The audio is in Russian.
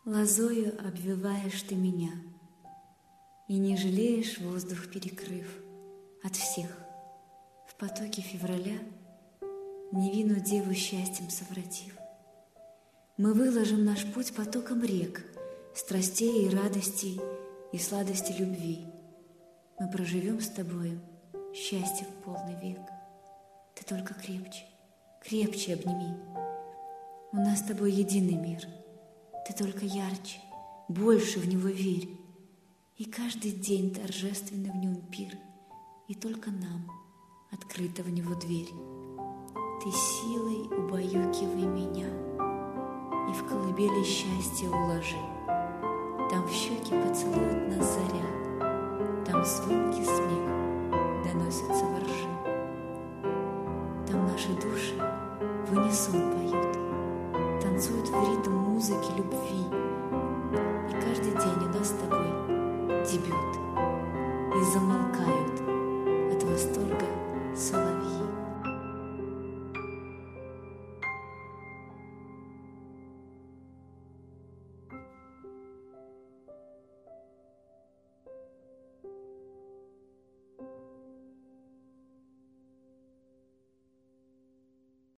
Лозою обвиваешь ты меня, и не жалеешь, воздух перекрыв от всех. В потоке февраля невинную деву счастьем совратив. Мы выложим наш путь потоком рек, страстей и радостей, и сладости любви. Мы проживем с тобою счастье в полный век. Ты только крепче, крепче обними. У нас с тобой единый мир. Ты только ярче, больше в него верь. И каждый день торжественный в нем пир, и только нам открыта в него дверь. Ты силой убаюкивай меня и в колыбели счастья уложи. Там в щеки поцелует нас заря, там звонкий смех доносится во ржи. Там наши души в унисон поют, танцуют в ритм музыки любви. И каждый день у нас с тобой дебют.